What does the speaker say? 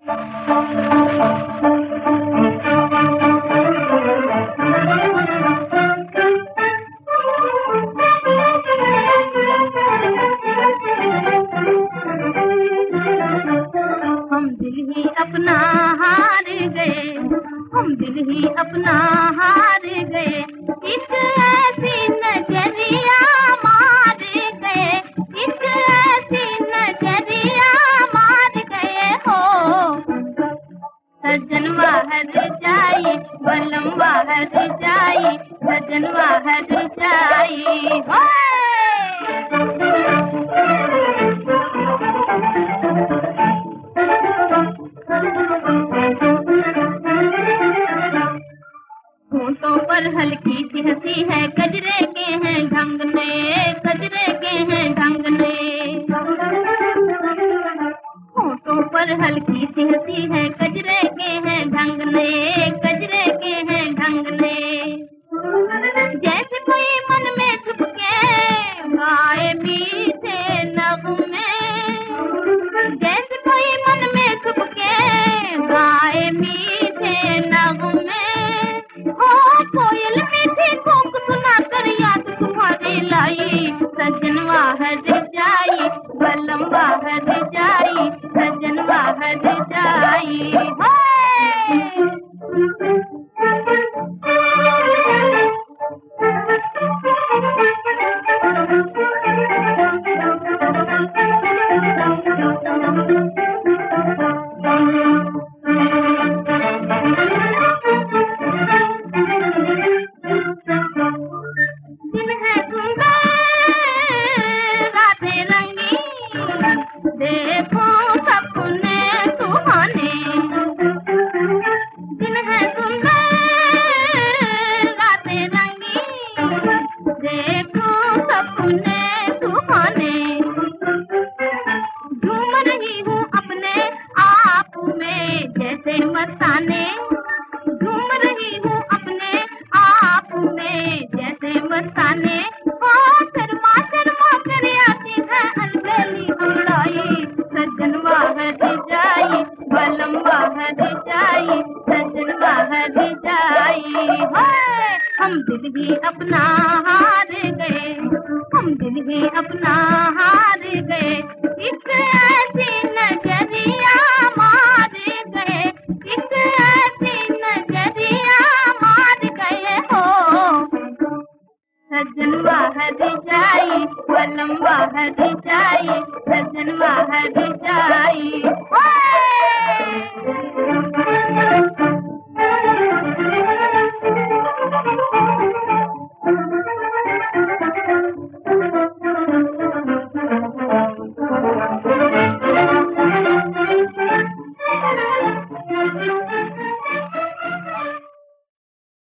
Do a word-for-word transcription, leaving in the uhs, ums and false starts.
हम दिल ही अपना हार गए, हम दिल ही अपना हार गए, इस ऐसी नजरिया मार गए, इस ऐसी नजरिया मार गए हो। सजन बाहर जाई बलम बाहर जाई, सजन बाहर जाई हो। होठों पर हल्की सी हंसी है, गजरे के हैं ढंग ने, गजरे के हैं ढंग ने। होठों पर हल्की सी हंसी है, गजरे के हैं ढंग ने, गजरे के हैं ढंग ने। जैसे कोई मन में छुप के गाए मीठे नगमे, जैसे कोई मन में छुप के गाए मीठे नगमे। हो कोयल मीठी कूक सुना कर याद तुम्हारी लाई, सजन बाहर जाई बलम बाहर जाई, सजन बाहर जाई हो। दिन है सुंदर रातें रंगीन, देखो सपने सुहाने। दिन है सुंदर रातें रंगीन, देखो सपने सुहाने। झूम रही हूँ अपने आप में जैसे मस्ताने, झूम रही हूँ अपने आप में जैसे मस्ताने। हो शर्मा शर्मा कर आती है अलबेली अंगड़ाई, सजन बाहर जाई बलम बाहर जाई, सजन बाहर जाई हो। हम दिल ही अपना हार गए, हम दिल ही अपना हार गए, इस ऐसी नजरिया मार गए, इस ऐसी नजरिया मार गए हो। सजन बाहर जाई बलम बाहर जाई, सजन बाहर जाई।